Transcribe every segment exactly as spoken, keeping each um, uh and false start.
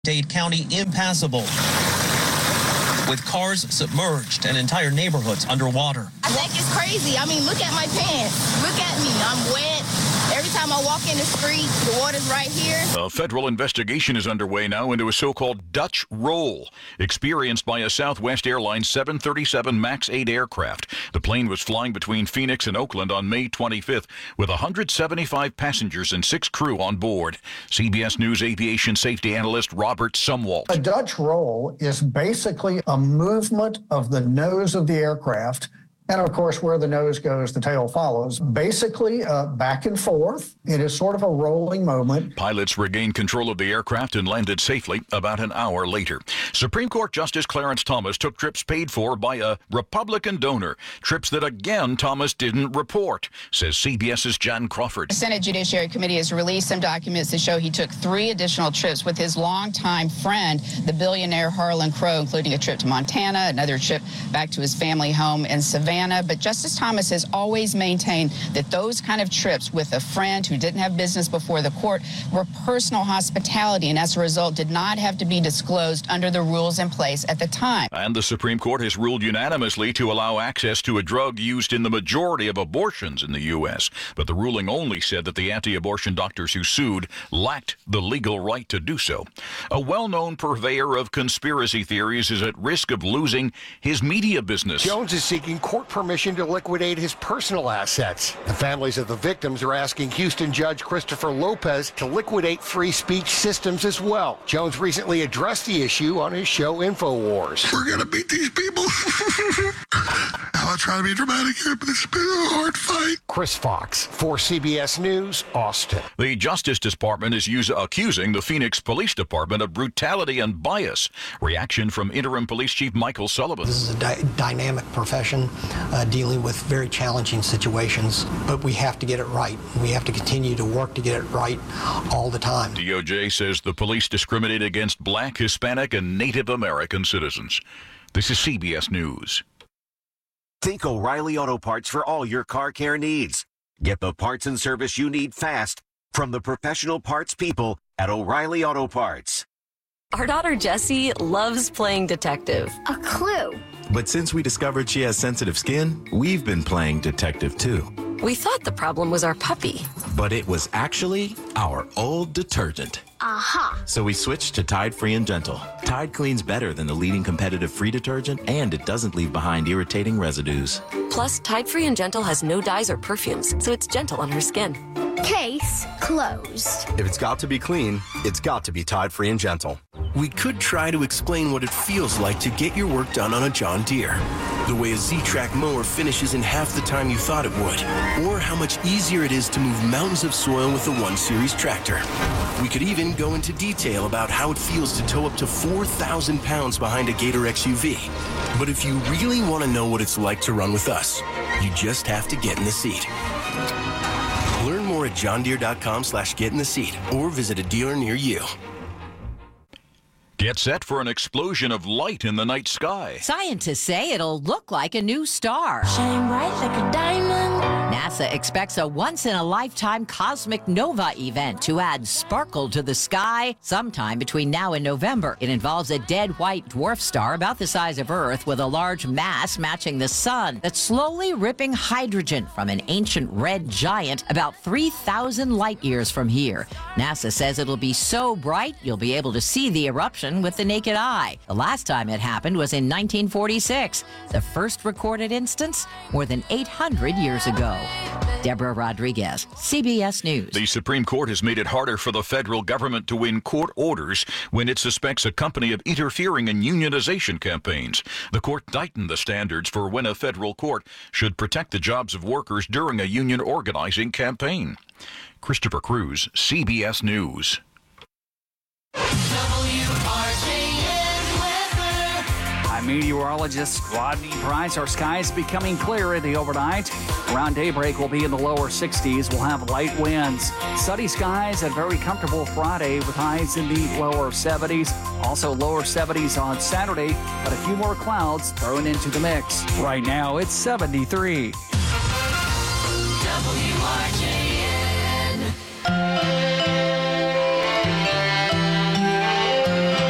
Dade County impassable, with cars submerged and entire neighborhoods underwater. I think it's crazy. I mean, look at my pants. Look at me. I'm wet. Every time I walk in the street, the water's right here. A federal investigation is underway now into a so-called Dutch roll experienced by a Southwest Airlines seven thirty-seven MAX eight aircraft. The plane was flying between Phoenix and Oakland on May twenty-fifth with one hundred seventy-five passengers and six crew on board. C B S News aviation safety analyst Robert Sumwalt. A Dutch roll is basically a movement of the nose of the aircraft. And of course, where the nose goes, the tail follows. Basically, uh, back and forth. It is sort of a rolling moment. Pilots regained control of the aircraft and landed safely about an hour later. Supreme Court Justice Clarence Thomas took trips paid for by a Republican donor. Trips that, again, Thomas didn't report, says CBS's Jan Crawford. The Senate Judiciary Committee has released some documents that show he took three additional trips with his longtime friend, the billionaire Harlan Crow, including a trip to Montana, another trip back to his family home in Savannah. But Justice Thomas has always maintained that those kind of trips with a friend who didn't have business before the court were personal hospitality, and as a result did not have to be disclosed under the rules in place at the time. And the Supreme Court has ruled unanimously to allow access to a drug used in the majority of abortions in the U S But the ruling only said that the anti-abortion doctors who sued lacked the legal right to do so. A well-known purveyor of conspiracy theories is at risk of losing his media business. Jones is seeking court permission to liquidate his personal assets. The families of the victims are asking Houston Judge Christopher Lopez to liquidate Free Speech Systems as well. Jones recently addressed the issue on his show InfoWars. We're going to beat these people. I'm not trying to be dramatic here, but it's been a hard fight. Chris Fox for C B S News, Austin. The Justice Department is use, accusing the Phoenix Police Department of brutality and bias. Reaction from Interim Police Chief Michael Sullivan. This is a di- dynamic profession. Uh, dealing with very challenging situations, but we have to get it right. We have to continue to work to get it right all the time. D O J says the police discriminate against Black, Hispanic, and Native American citizens. This is C B S News. Think O'Reilly Auto Parts for all your car care needs. Get the parts and service you need fast from the professional parts people at O'Reilly Auto Parts. Our daughter Jessie loves playing detective. A clue. But since we discovered she has sensitive skin, we've been playing detective too. We thought the problem was our puppy. But it was actually our old detergent. Aha. So we switched to Tide Free and Gentle. Tide cleans better than the leading competitive free detergent, and it doesn't leave behind irritating residues. Plus, Tide Free and Gentle has no dyes or perfumes, so it's gentle on her skin. Case closed. If it's got to be clean, it's got to be Tide Free and Gentle. We could try to explain what it feels like to get your work done on a John Deere. The way a Z-Track mower finishes in half the time you thought it would. Or how much easier it is to move mountains of soil with the one series tractor. We could even go into detail about how it feels to tow up to four thousand pounds behind a Gator X U V. But if you really want to know what it's like to run with us, you just have to get in the seat. Learn more at johndeere.com slash get in the seat or visit a dealer near you. Get set for an explosion of light in the night sky. Scientists say it'll look like a new star. Shine bright like a diamond. NASA expects a once-in-a-lifetime cosmic nova event to add sparkle to the sky sometime between now and November. It involves a dead white dwarf star about the size of Earth with a large mass matching the sun that's slowly ripping hydrogen from an ancient red giant about three thousand light years from here. NASA says it'll be so bright you'll be able to see the eruption with the naked eye. The last time it happened was in nineteen forty-six, the first recorded instance more than eight hundred years ago. Deborah Rodriguez, C B S News. The Supreme Court has made it harder for the federal government to win court orders when it suspects a company of interfering in unionization campaigns. The court tightened the standards for when a federal court should protect the jobs of workers during a union organizing campaign. Christopher Cruz, C B S News. I'm meteorologist Rodney Price. Our skies becoming clear in the overnight. Around daybreak, we'll be in the lower sixties. We'll have light winds. Sunny skies and very comfortable Friday with highs in the lower seventies. Also lower seventies on Saturday, but a few more clouds thrown into the mix. Right now, it's seventy-three. W R J N.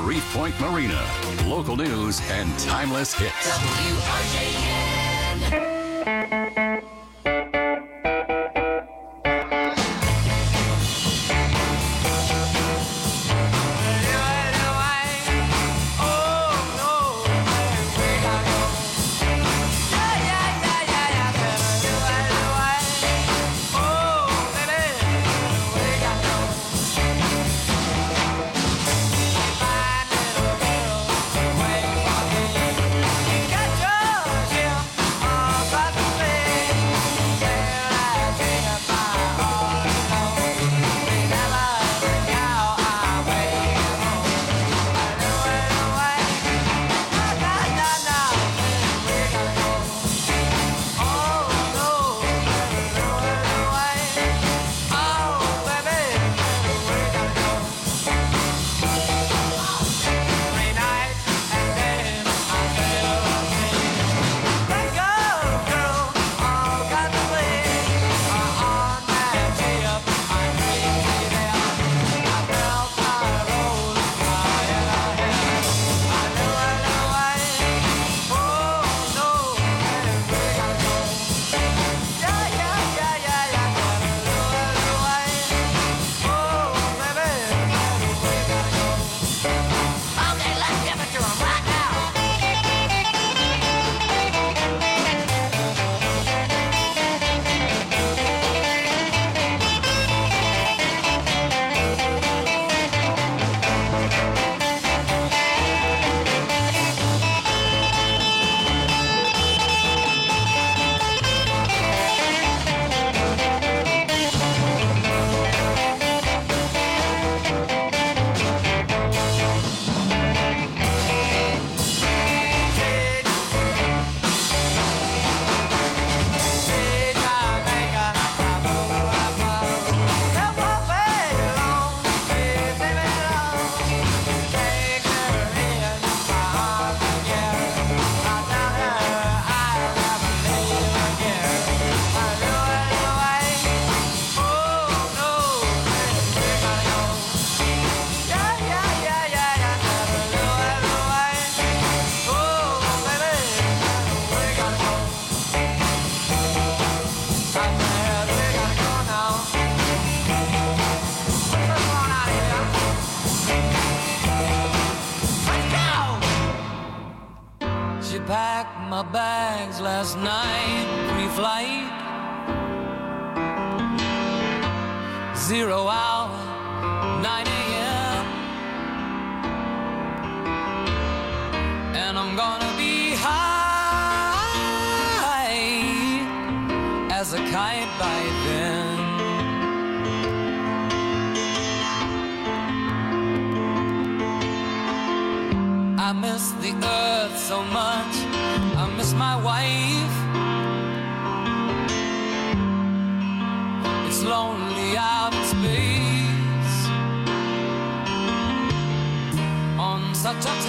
Reef Point Marina. Local news and timeless hits. W R J N. My bags last night, pre-flight, zero hour, nine a.m. And I'm gonna be high as a kite by then. I miss the earth so much, I miss my wife. It's lonely out in space on such a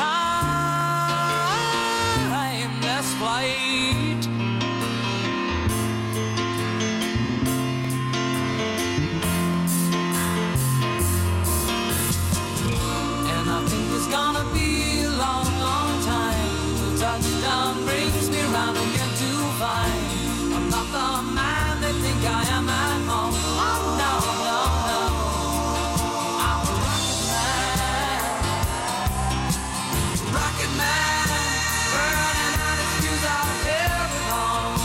timeless flight. And I think it's gonna be a long, long time till touchdown brings me round again to find I'm not the man they think I am at home. Oh no, no, no, I'm a rocket man, rocket man, burning out his fuse out of every home.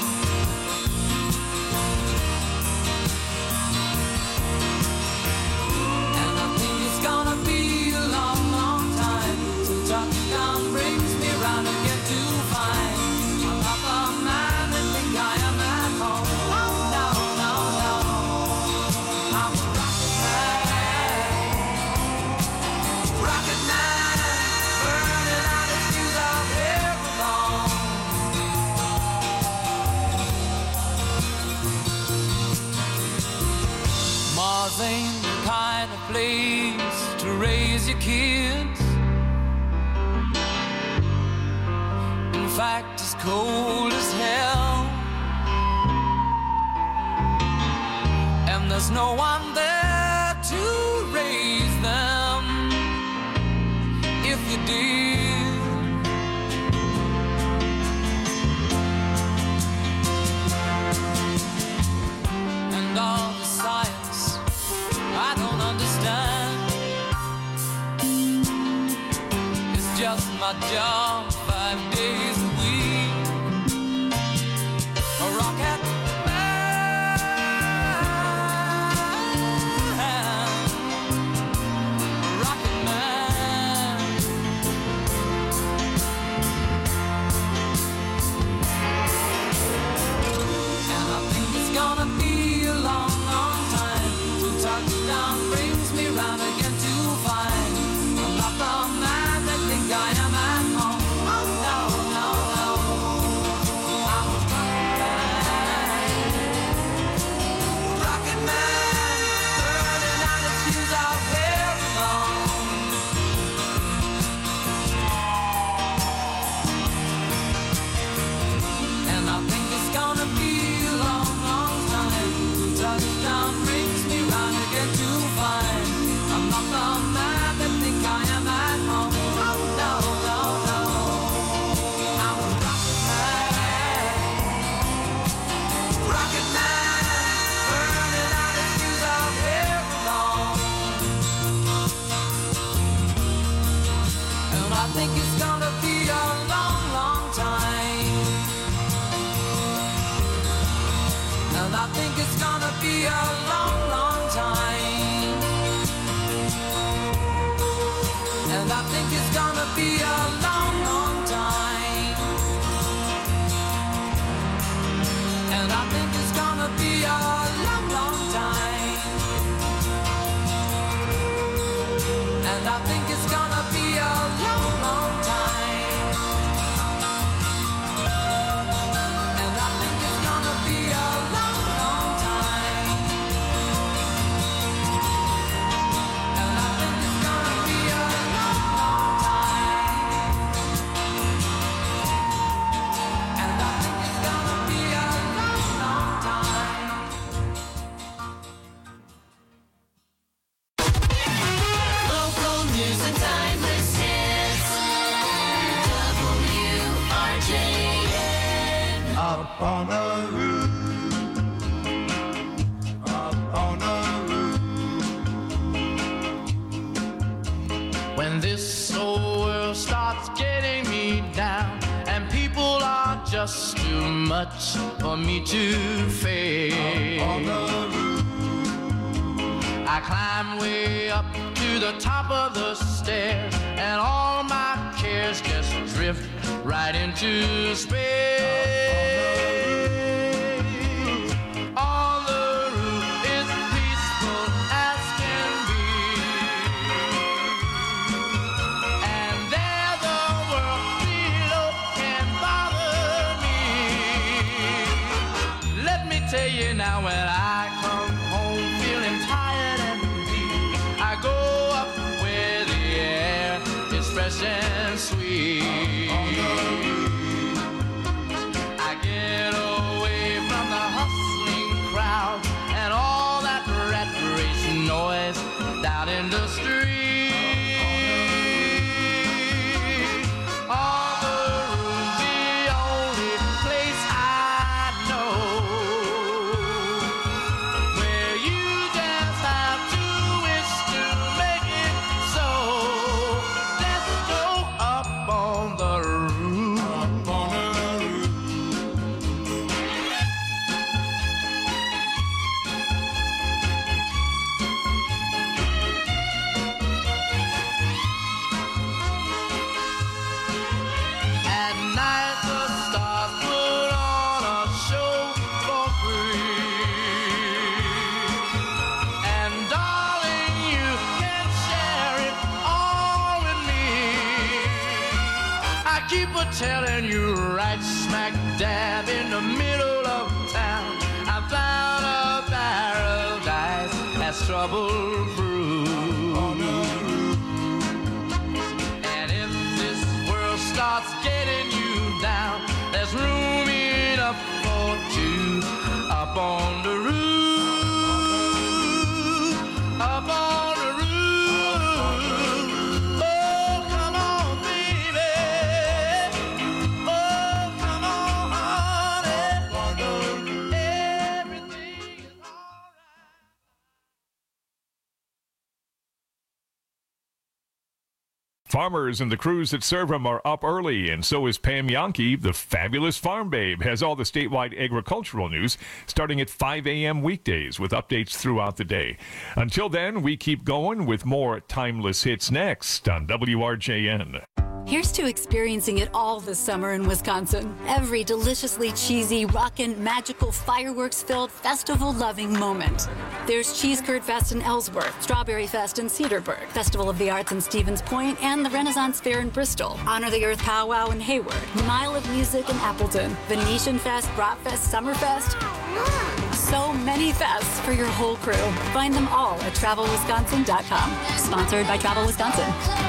And I think it's gonna be a long, long time till touchdown brings me round again to find I'm not the man they think I am at home. Oh no, no, no, I'm a rocket man, rocket man, burning out his fuse out of every home. Mars ain't the kind of place to raise your kids. In fact, it's cold as hell, and there's no one there to raise them. you did. And all the science I don't understand. It's just my job five days a week. A rocket man, a rocket man. And I think it's gonna be a long, long time till touchdown brings me round again to find I'm not the man that think I am at home. Oh no, no, no. I'm a rocket man, rocket man, burning out his fuse out there alone. And I think it's gonna be a long, long time till touchdown brings me round again to find I'm not the man that think I am at home. Oh no, no, no. I'm a rocket man, rocket man, burning out his fuse out here alone. And I think it's gonna be a long, long time. And I think it's gonna be a long, long time. And I think it's gonna be a long, long time. And I think it's gonna be a long, long time. And I think it's gonna be a long, long time. And I think it's gonna be a long, long time. And I think it's gonna be a long, long time. And I think it's gonna be a long, long time. Local news and timeless hits. W R J N. Up on the roof, up on the roof. When this old world starts getting me down, and people are just too much for me to face, up on the roof. I climb way up to the top of the stairs, and all my cares just drift right into space. On the roof is peaceful as can be, and there the world below can bother me. Let me tell you now, when I come home feeling tired and weak, I go up where the air is fresh and sweet. I get away from the hustling crowd and all that rat race noise down in the street. On the roof, the only place I know where you just have to wish to make it so. Let's go up on the roof. Up on the roof. At night the stars put on a show for free, and darling, you can share it all with me. I keep a telling you, right smack dab in the middle of town, I found a paradise that's trouble-proof. And if this world starts getting you down, there's room enough for two up on the roof, up on the roof. Oh, come on Farmers and the crews that serve them are up early, and so is Pam Yankee, the fabulous farm babe, has all the statewide agricultural news starting at five a.m. weekdays with updates throughout the day. Until then, we keep going with more timeless hits next on W R J N. Here's to experiencing it all this summer in Wisconsin. Every deliciously cheesy, rockin', magical, fireworks-filled, festival-loving moment. There's Cheese Curd Fest in Ellsworth, Strawberry Fest in Cedarburg, Festival of the Arts in Stevens Point, and the Renaissance Fair in Bristol, Honor the Earth Powwow in Hayward, Mile of Music in Appleton, Venetian Fest, Bratfest, Summerfest. So many fests for your whole crew. Find them all at travel wisconsin dot com. Sponsored by Travel Wisconsin.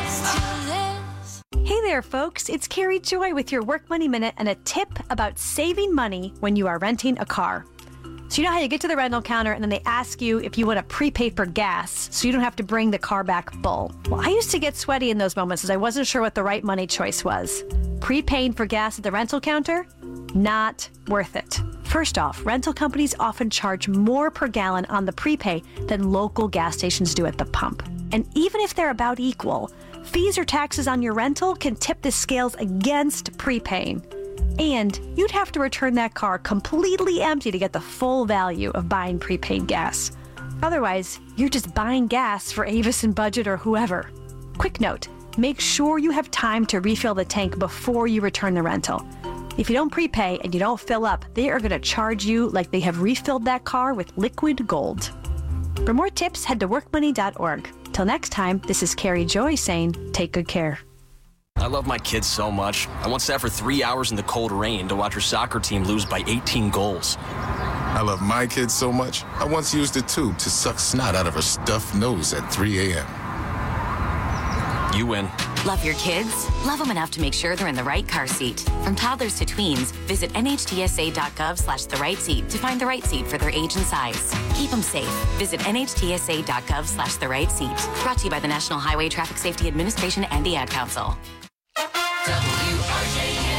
Hey there, folks. It's Carrie Joy with your Work Money Minute and a tip about saving money when you are renting a car. So you know how you get to the rental counter and then they ask you if you want to prepay for gas so you don't have to bring the car back full. Well, I used to get sweaty in those moments as I wasn't sure what the right money choice was. Prepaying for gas at the rental counter? Not worth it. First off, rental companies often charge more per gallon on the prepay than local gas stations do at the pump. And even if they're about equal, fees or taxes on your rental can tip the scales against prepaying. And you'd have to return that car completely empty to get the full value of buying prepaid gas. Otherwise, you're just buying gas for Avis and Budget or whoever. Quick note, make sure you have time to refill the tank before you return the rental. If you don't prepay and you don't fill up, they are going to charge you like they have refilled that car with liquid gold. For more tips, head to work money dot org. Till next time, this is Carrie Joy saying, take good care. I love my kids so much. I once sat for three hours in the cold rain to watch her soccer team lose by eighteen goals. I love my kids so much, I once used a tube to suck snot out of her stuffed nose at three a.m. You win. Love your kids? Love them enough to make sure they're in the right car seat. From toddlers to tweens, visit N H T S A dot gov slash the right seat to find the right seat for their age and size. Keep them safe. Visit N H T S A dot gov slash the right seat. Brought to you by the National Highway Traffic Safety Administration and the Ad Council. W R J N.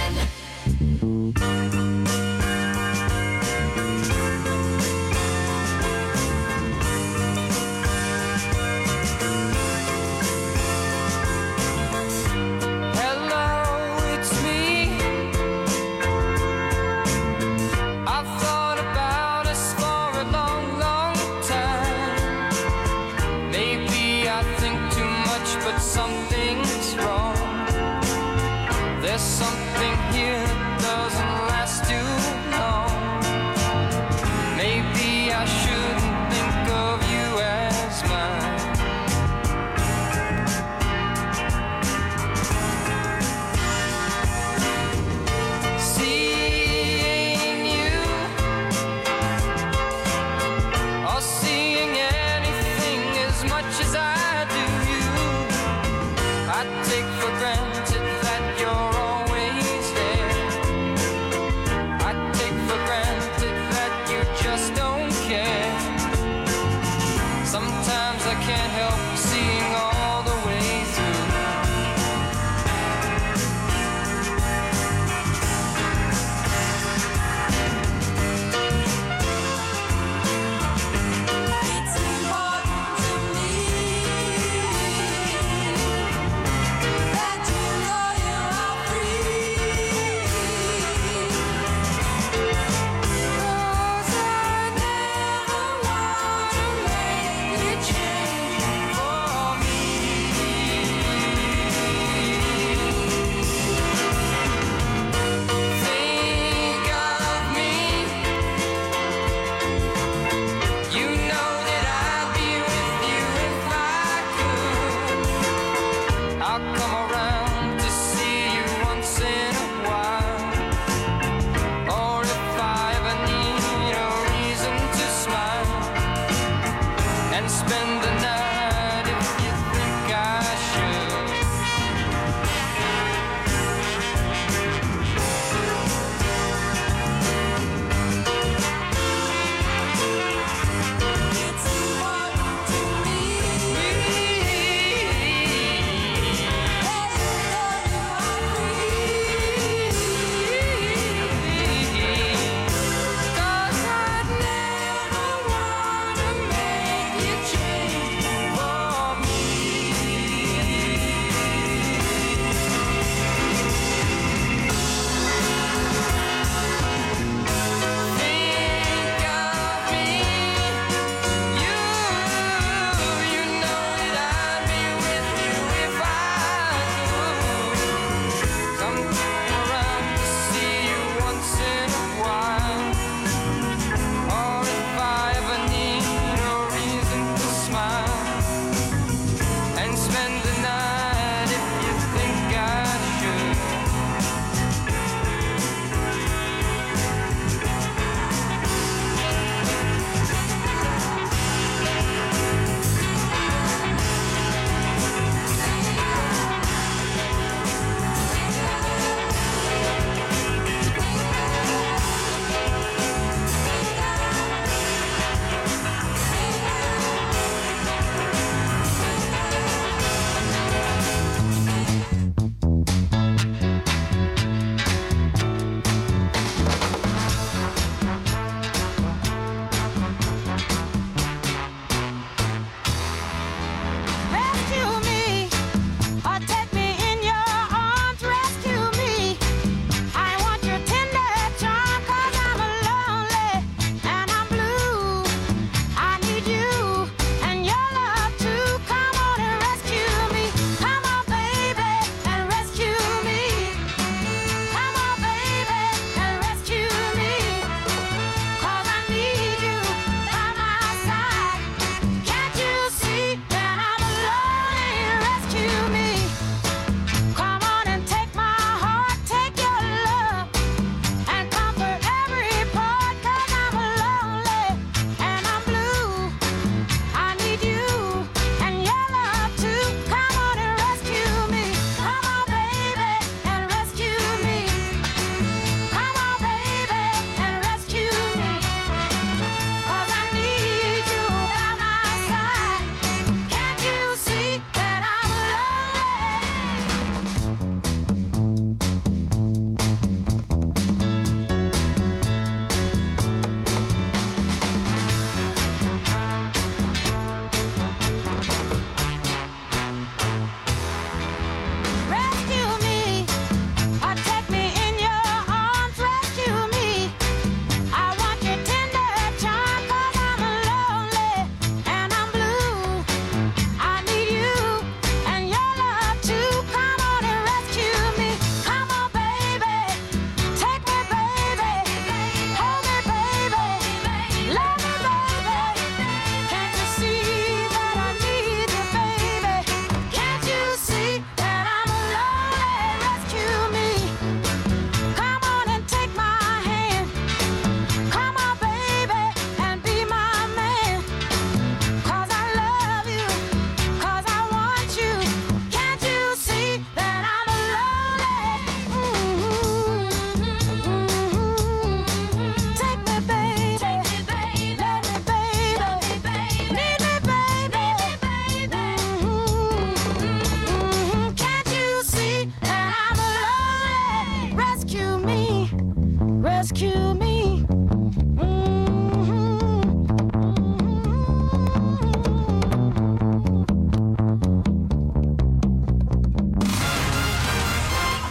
Something's wrong. There's something here that doesn't last too long. Maybe I shouldn't think of you as mine. Seeing you or seeing anything as much as I do you, I take for granted that you're always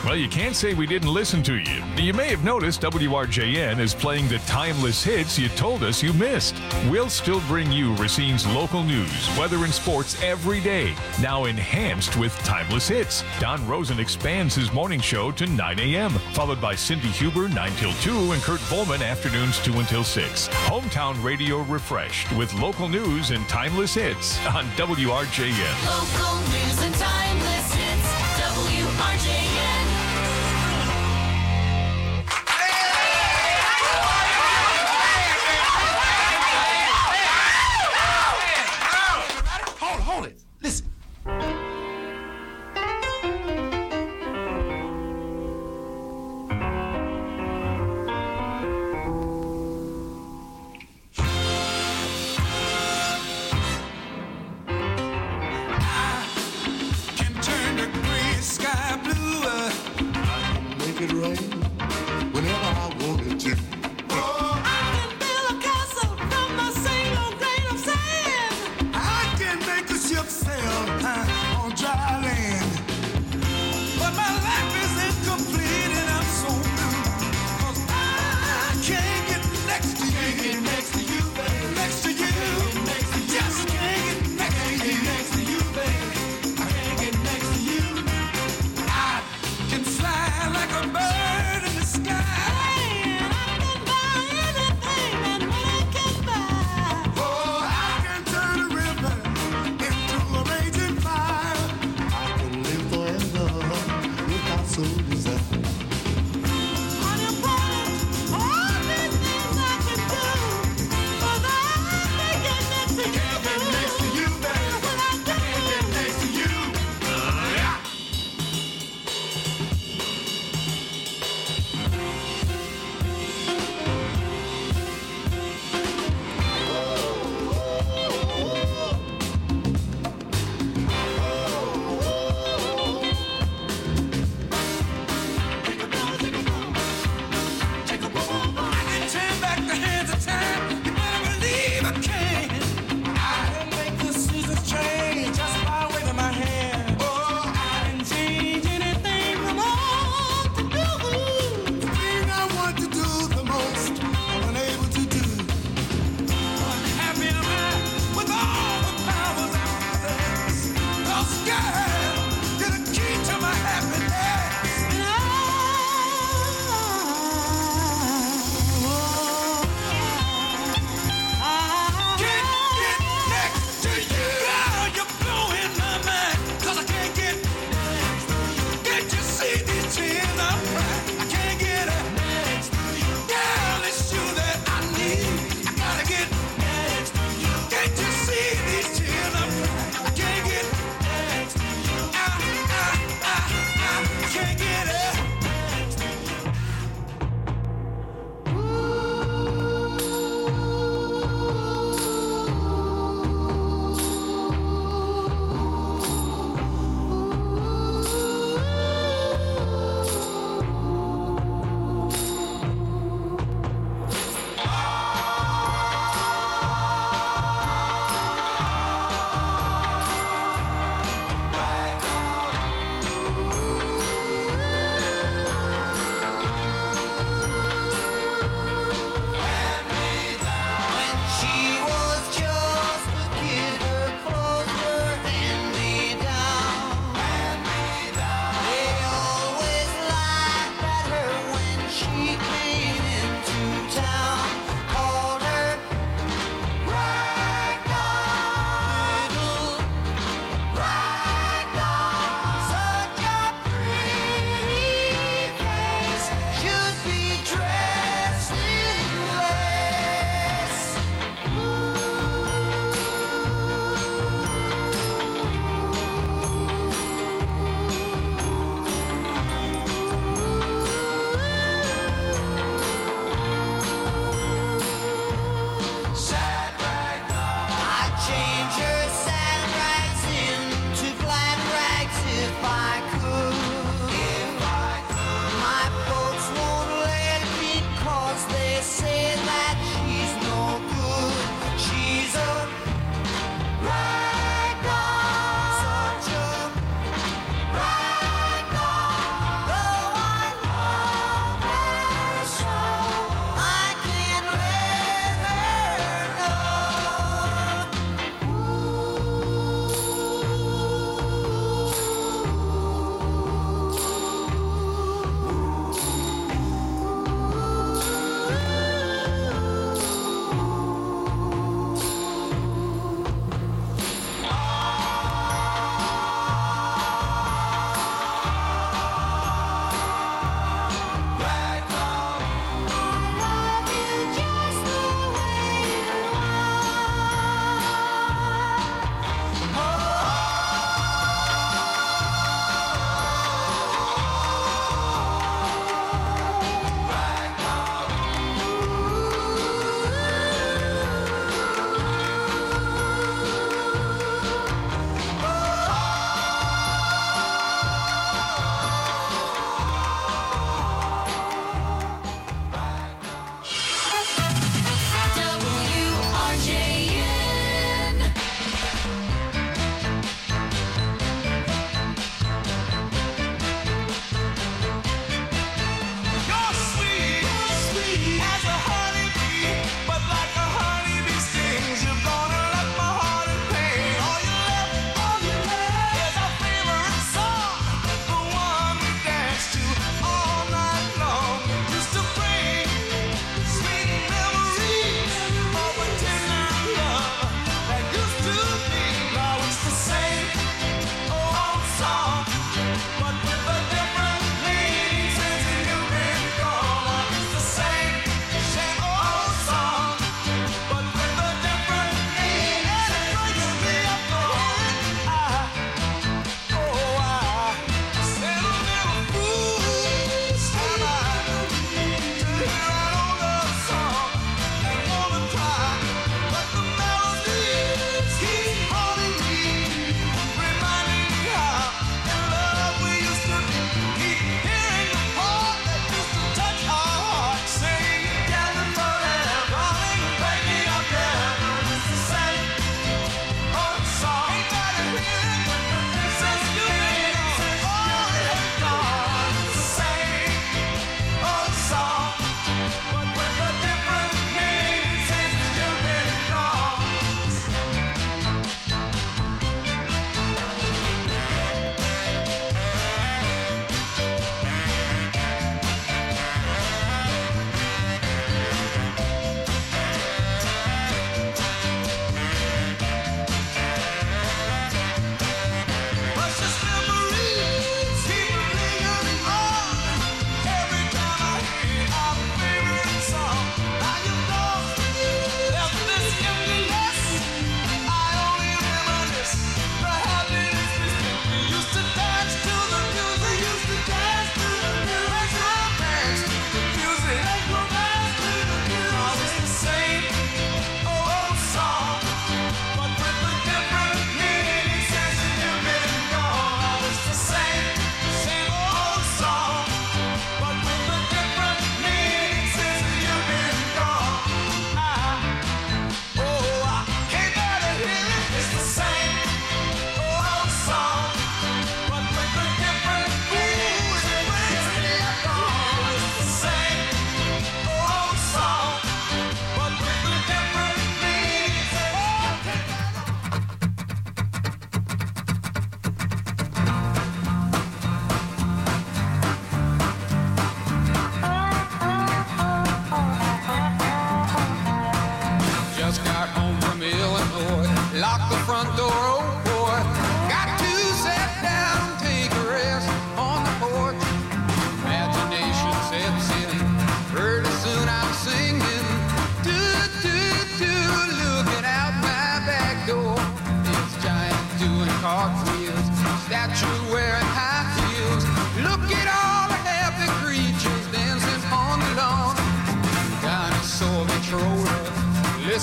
Well, you can't say we didn't listen to you. You may have noticed W R J N is playing the timeless hits you told us you missed. We'll still bring you Racine's local news, weather, and sports every day, now enhanced with timeless hits. Don Rosen expands his morning show to nine a.m., followed by Cindy Huber nine till two and Kurt Volman afternoons two until six. Hometown radio refreshed with local news and timeless hits on W R J N. Local news and timeless hits. W R J N. Hold, hold it. Listen. It rain whenever I wanted to. Oh, I can build a castle from a single grain of sand. I can make a ship sail uh, on dry land. But my life is incomplete and I'm so blue. 'Cause I can't get next to you. Can't get next to you, baby. Next to you. Next to you. Just can't get next to you. Next to you, baby. I can't get next to you. I can fly like a bird.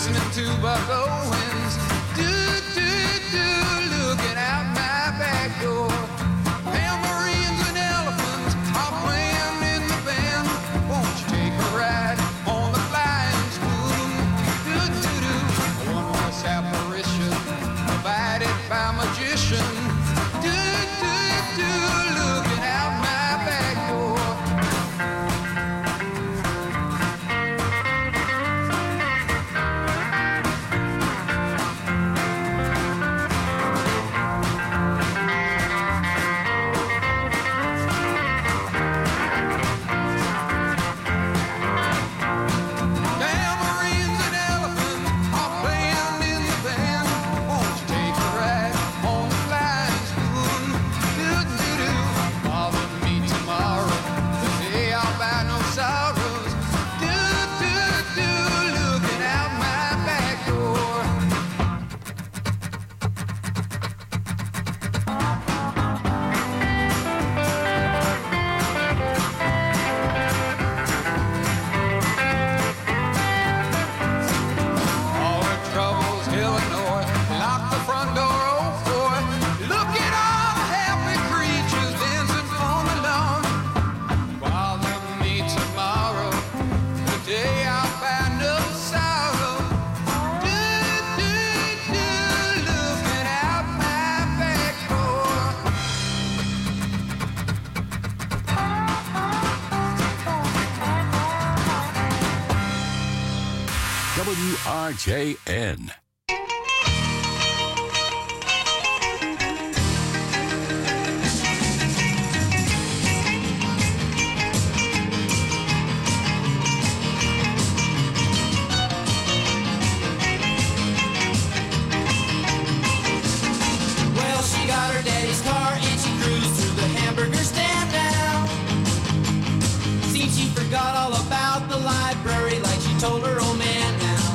listening to Buck Owens. Do, do, do, looking out my back door. Tambourines and elephants are playing in the band. Won't you take a ride on the flying spoon? Do, do, do. A one-voice apparition provided by magician. Do, do, do, looking out my back door. Tambourines and elephants are playing in the band. Won't you take a ride on the flying spoon? Do, do, do. Bother me tomorrow, the day I'll buy no sorrows. Do, do, do, looking out my back door. All the troubles, Illinois, lock the front door open. Look at all the happy creatures dancing on the lawn. Bother me tomorrow, the day I'll find no sorrow. Do, do, do, looking out my back door. W R J N. Well, she got her daddy's car and she cruised through the hamburger stand now. Seems she forgot all about the library like she told her old man now.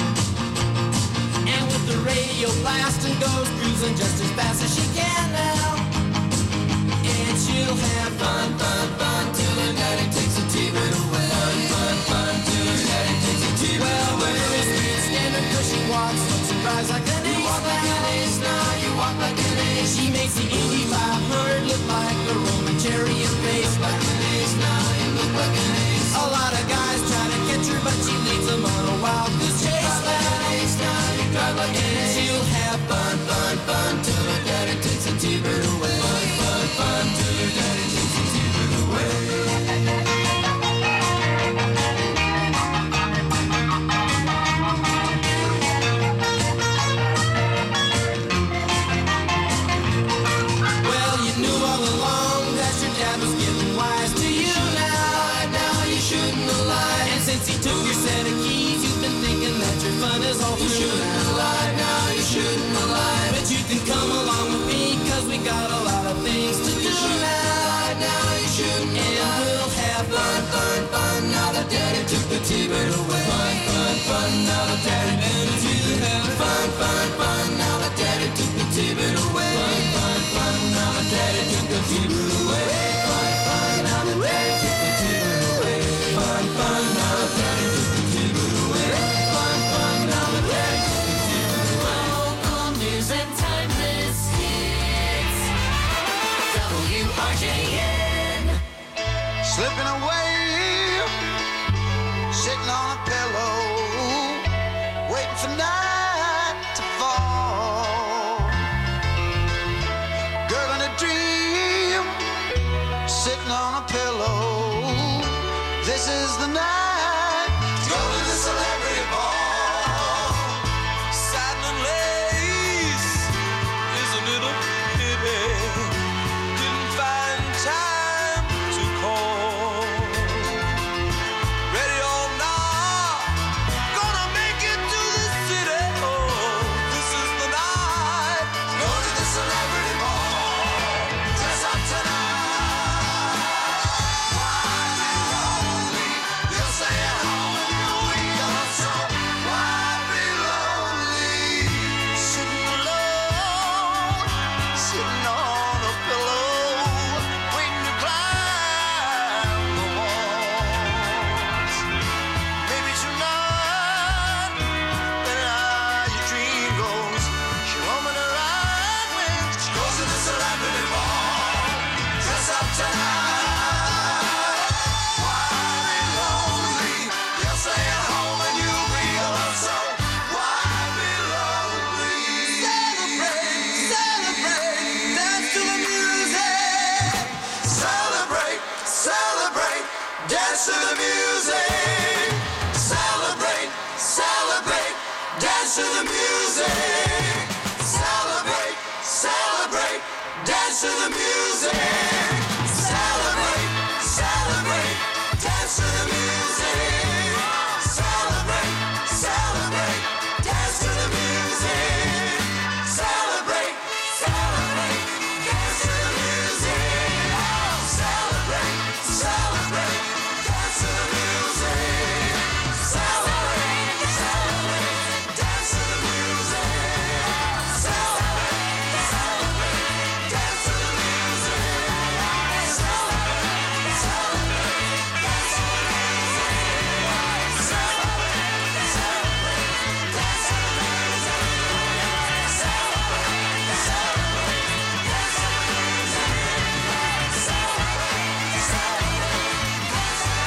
And with the radio blasting goes cruising just as fast as she can now. And she'll have fun, fun, fun till her daddy takes a T-bird away. Fun, fun, fun till her daddy takes a T-bird well, away. Well, the girl's been standing cause she walks, looks and cries like an ace. You walk like an ace now, you walk like an ace. She makes the Indy five hundred look like a Roman chariot race. Like an ace now, you look like an ace. A lot of guys try to catch her, but she leads them on a wild goose chase. You drive like an ace now, you drive like an ace. She'll have fun, fun, fun till her daddy takes a T-bird away. Fun, fun, fun till her daddy takes a T-bird away. Well, you knew all along that your dad was getting wise to you now. Now you shouldn't have lied. And since he took your set of keys, you've been thinking that your fun is all through. You shouldn't have lied. Now you shouldn't have lied. But you can come along with me, cause we got a lot of things to do now. Now you shouldn't have lied. And we'll have fun, fun, fun. Now that daddy took the T-bird away. Fun, fun, fun. Now that daddy took the T-bird away. Fun, fun, fun. Now that daddy took the T-bird away. Fun, fun, fun. Now that daddy took the T-bird away. Fun, fun. Now that daddy took the T-bird away. Fun, fun. Now that daddy took the T-bird away. Fun, fun. Now that daddy took the T-bird away. Local news and timeless hits. W R J N. Slipping away, sitting on a pillow, waiting for night to fall. Girl in a dream, sitting on a pillow. This is the night to go to the celebrity ball. Satin and lace is a little pity. Didn't find time to call. Ready or not, gonna make it to the city. Oh, this is the night to go to the celebrity ball. Dress up tonight. While you're lonely, you'll say dance to the music. Celebrate, celebrate, dance to the music. Celebrate, celebrate, dance to the music. Celebrate, celebrate, dance to the music. Celebrate, celebrate, dance to the music. Celebrate, celebrate, dance to the music. Celebrate, celebrate, dance to the music. Celebrate, celebrate, dance to the music. Celebrate, celebrate, dance to the music. Celebrate, celebrate, dance to the music. Celebrate, celebrate, dance to the music. Celebrate, celebrate, dance to the music. Celebrate, celebrate, dance to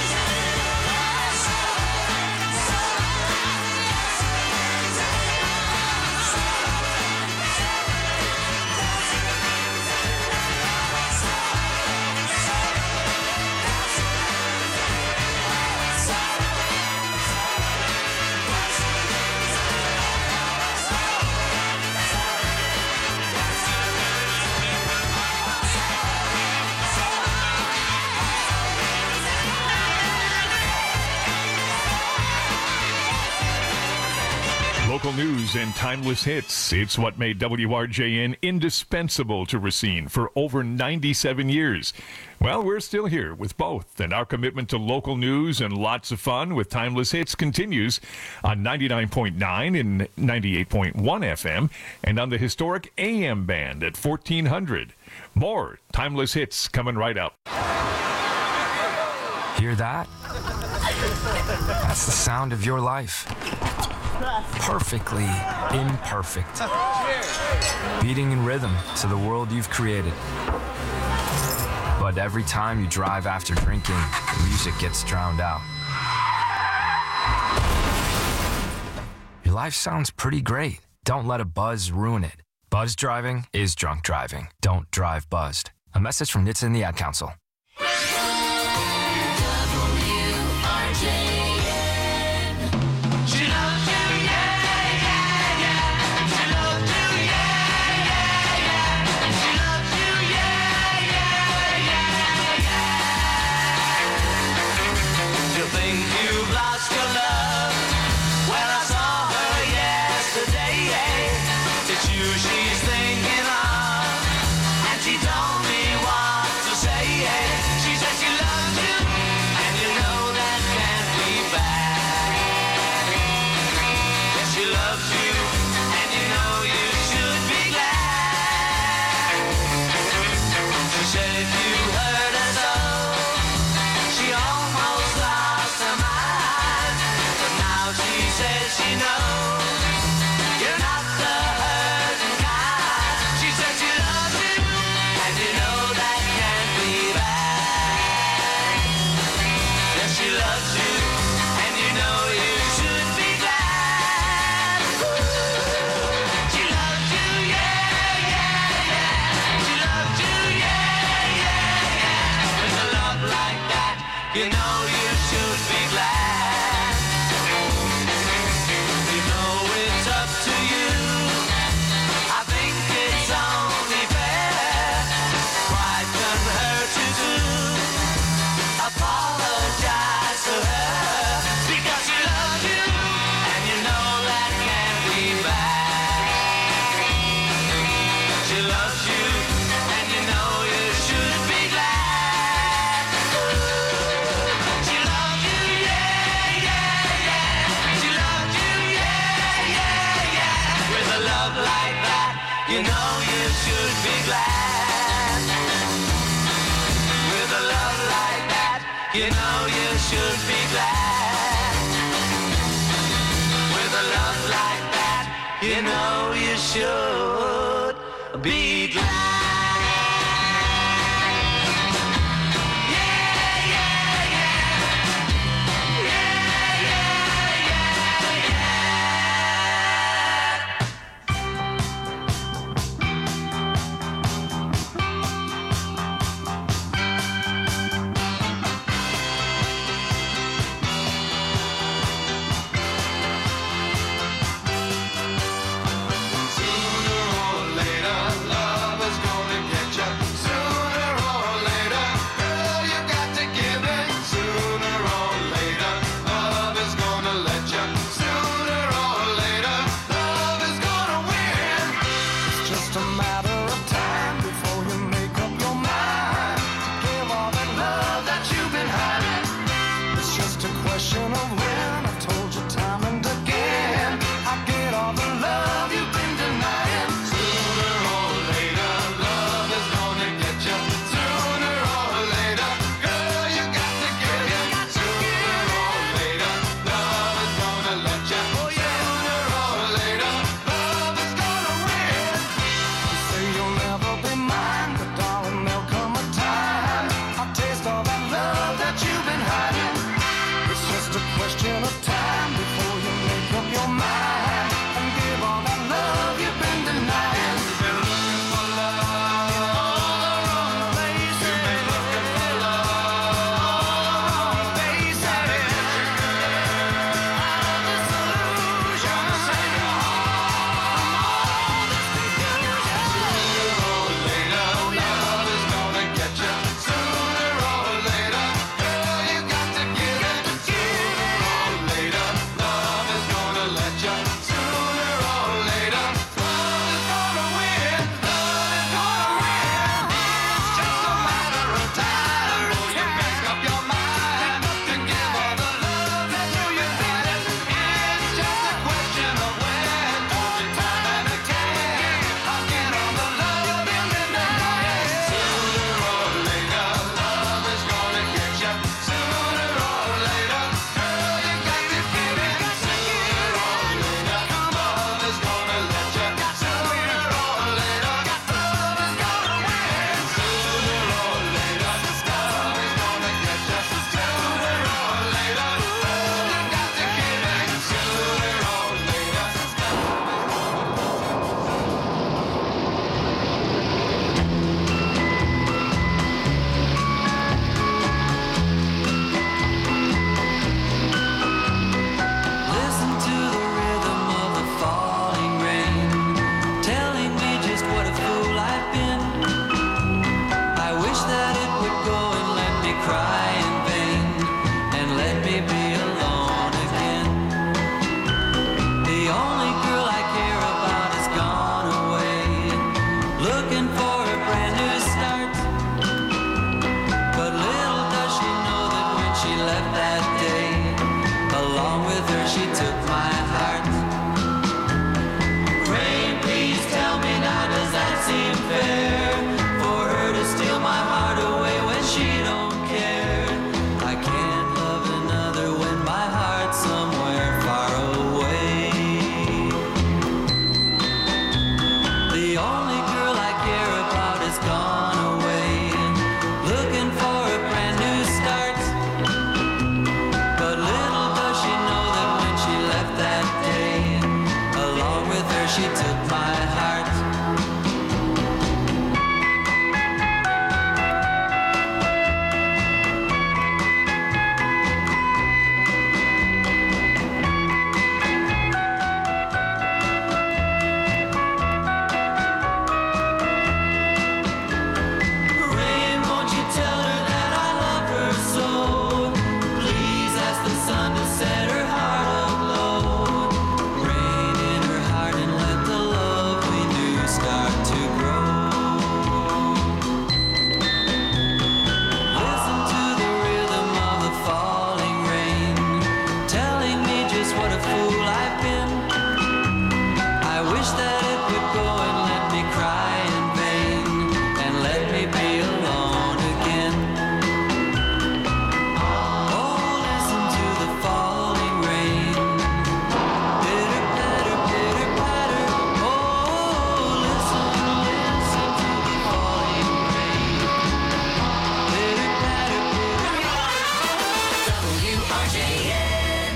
Local news and timeless hits. It's what made W R J N indispensable to Racine for over ninety-seven years. Well, we're still here with both, and our commitment to local news and lots of fun with timeless hits continues on ninety-nine point nine and ninety-eight point one F M and on the historic A M band at fourteen hundred. More timeless hits coming right up. Hear that? That's the sound of your life. Perfectly imperfect. Beating in rhythm to the world you've created. But every time you drive after drinking, the music gets drowned out. Your life sounds pretty great. Don't let a buzz ruin it. Buzz driving is drunk driving. Don't drive buzzed. A message from N H T S A and the Ad Council. You know you should be glad. With a love like that, you know you should be glad. question of when. I've told you time and again, I get all the love you've been denying. Sooner or later, love is gonna get you. Sooner or later, girl, you got to get it. Sooner or later, love is gonna let you. Sooner or later, love is gonna win. You say you'll never be mine, but darling, there'll come a time I'll taste all that love that you've been hiding. It's just a question of time before you make up your mind and give all that love you've been denying. You've been looking for love in all the wrong places. You've been looking for love all the wrong places. Out of disillusion, save your heart from all this confusion. Sooner or later, love is gonna get you. Sooner or later, girl, you got to get it. Sooner or later, love is gonna let you. Sooner or later, love is gonna win. Love is gonna win. It's just a matter of time before you make up your mind to give all the love that you you got it. It's just a question of when. Told you time and again, I'll get all the love you've been denying. Sooner or later, love is gonna get you. Sooner or later, girl, you got to get it. Sooner or later, love is gonna let you. Sooner or later, love is gonna win. Sooner or later, love is gonna get you. Sooner or later, you got to get it. Sooner or later. Listen to the rhythm of the falling rain, telling me just what a fool I've been. I wish that it would go and let me cry in vain, and let me be alone again. The only girl I care about has gone away, looking for a brand new start. But little does she know that when she left that day, along with her she took my heart. Rain, please tell me now, does that seem fair? For her to steal my heart away when she don't care. I can't love another when my heart's somewhere far away. The only girl I care about has gone away, looking for a brand new start. But little does she know that when she left that day, along with her she took my heart. Rain, won't you tell her that I love her so? Please ask the sun to set her heart aglow. Rain in her heart and let the love we knew start to grow. Listen to the rhythm of the falling rain, telling me just what a fool I've been. I wish that it would go and let me cry in vain, and let me be alone again. Oh, listen to the falling rain. Pitter patter, pitter patter. Oh, listen, listen to the falling rain. Pitter patter, pitter. W R J N.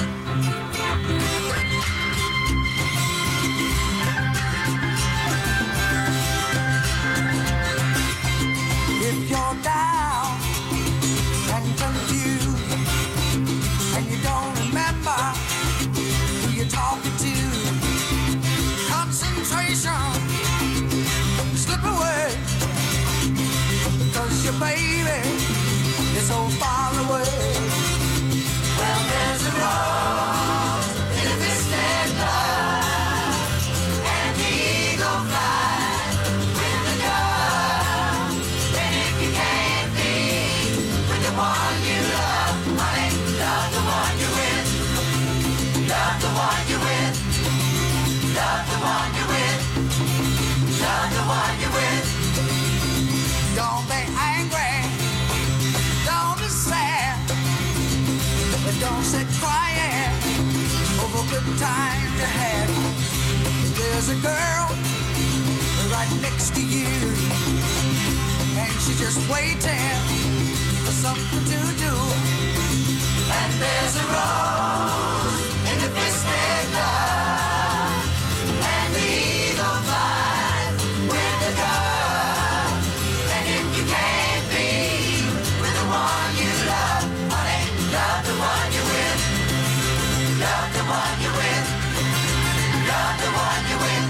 If you're down and confused and you don't remember who you're talking to, concentration slip away, because your baby is so far away. Well, there's a road in a distant cloud, and the eagle flies with the dove. And if you can't be with the one you love, honey, love the one you good time to have. There's a girl right next to you, and she's just waiting for something to do. And there's a rose in the twisted love, and the eagle flies with the dove. And if you can't be with the one you love, honey, love the one you're with. Love the one you're with. Love the one you're with.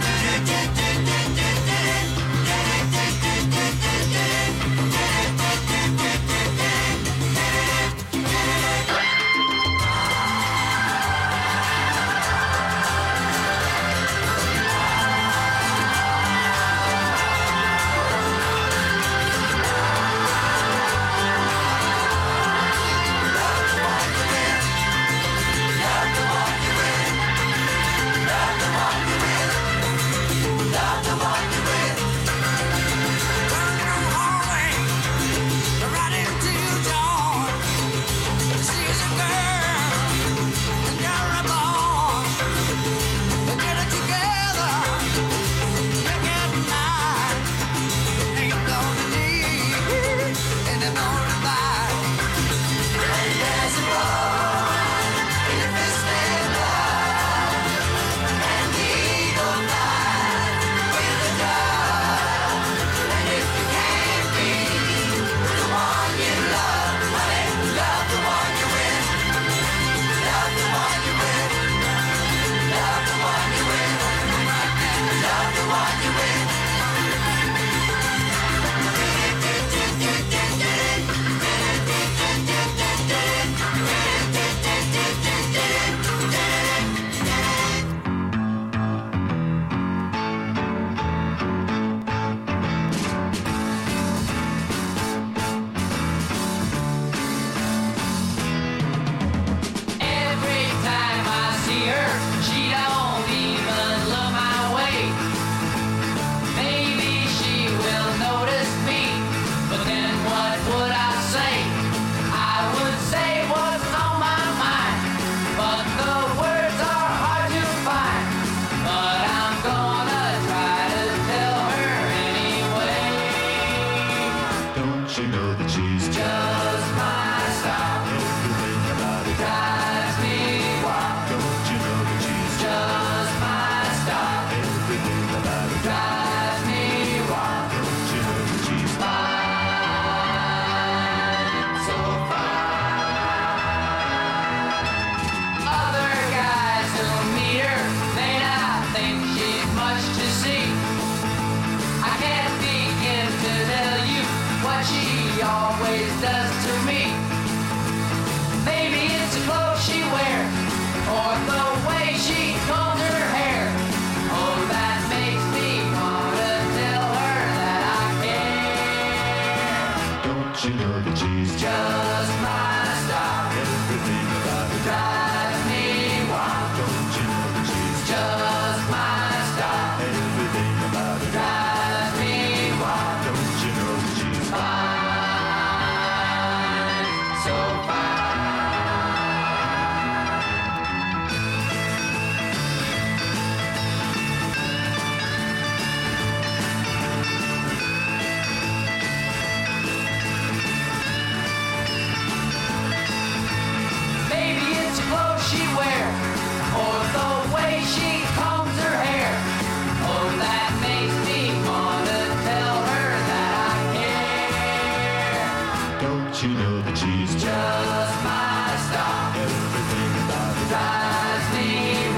Just my style. Everything about it drives me